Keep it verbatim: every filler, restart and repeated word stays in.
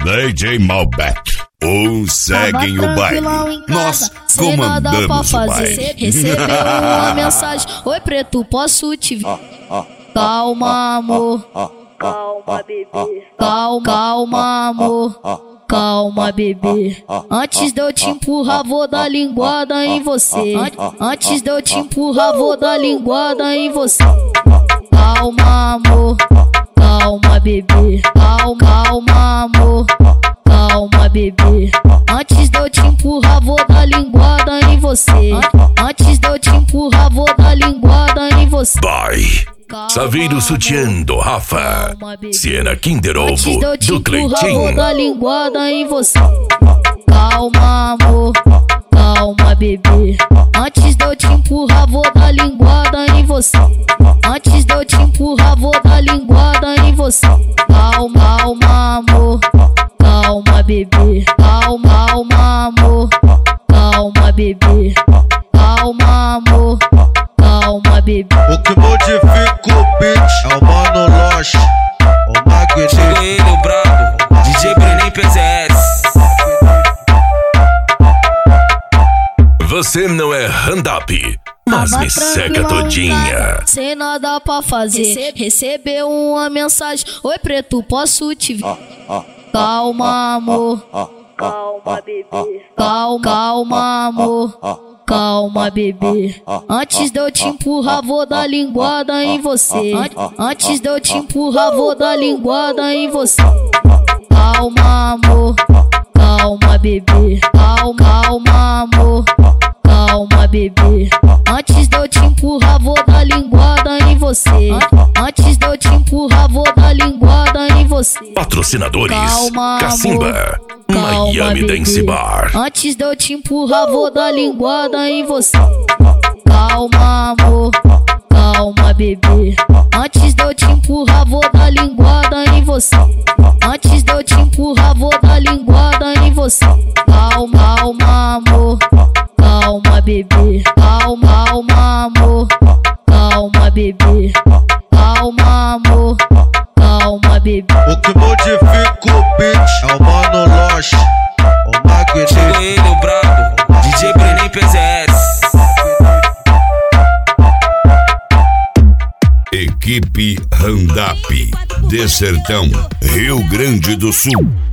D J Malbec. Ou seguem o baile, nós comandamos o baile. Recebeu uma mensagem: oi preto, posso te ver? Calma amor, calma bebê, calma, calma amor, calma bebê. Antes de eu te empurrar vou dar linguada em você. Antes de eu te empurrar vou dar linguada em você. Calma amor, calma bebê, calma, calma amor, calma bebê. Antes de eu te empurrar vou dar linguada em você. Antes de eu te empurrar vou dar linguada em você. Vai! Saveiro Sutiã do Rafa, Siena Kinder Ovo do Cleitinho. Vou dar linguada em você. Calma amor, calma bebê. Antes de eu te empurrar vou dar linguada em você. Antes de eu te empurrar vou dar linguada em você. Calma, calma amor, calma bebê. Calma, calma amor, calma bebê. Calma amor, calma bebê. O que modifica o beat é o Mano Loche, o Magneto. Chegou ele, o brabo, D J Brenem P Z S. Você não é hand-up, mas me seca todinha. Sem nada pra fazer, recebeu uma mensagem: oi preto, posso te ver? Calma amor, calma bebê, calma, calma amor, calma bebê. Antes de eu te empurrar vou dar linguada em você. Antes de eu te empurrar vou dar linguada em você. Calma amor, calma bebê, calma, calma amor, calma bebê. Antes de eu te empurrar vou dar linguada em você. Antes de eu te empurrar vou dar linguada em você. Patrocinadores: Calma, Cacimba, calma, Miami bebê. Dance Bar. Antes de eu te empurrar vou dar linguada em você. Calma amor, calma bebê. Antes de eu te empurrar vou dar linguada em você. Antes de eu te empurrar vou dar linguada em você. Calma, calma amor, calma bebê. Calma, calma amor, calma bebê. Calma amor, calma bebê. O que modifica o beat é o Mano Loche, o Magneto. Chegou ele, o brabo, D J Brenem P Z S. Equipe Hand-up de Sertão, Rio Grande do Sul.